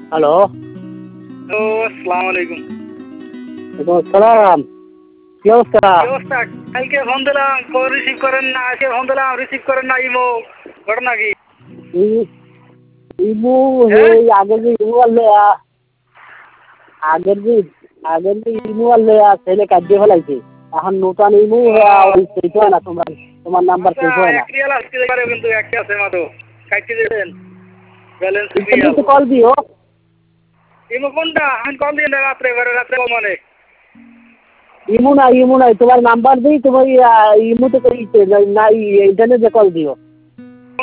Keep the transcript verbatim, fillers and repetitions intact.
Hello. Hello, আসসালামু আলাইকুম। সালাম। কি অবস্থা? কি অবস্থা? কালকে ফোন দিলাম, কল রিসিভ করেন না। আজকে ফোন দিলাম, রিসিভ করেন না। ইমো ঘটনা কি? ই- ইমু হ্যাঁ? এই আগের যে ইমু আনলে আগের যে আগের যে ইমু আনলে ছেলে কাটিয়ে ফেলাইছে। এখন নতুন ইমু ও, ওই সেট হয় না, তোমার তোমার নাম্বার আচ্ছা, সেট হয় না। এক রিয়াল আসতে পারে কিন্তু একটা আছে মাত্র। কাটতে দেবেন। Balance riyal. ইন্টারনেটে কল দিও। ইমো কোনটা? আমি কল দিয়ে না রাত্রে করে রাত্রে মানে। ইমু না ইমু নাই, তোমার নাম্বার দিই, তোমার আহ, ইমুতে করে না ইন্টারনেটে কল দিও।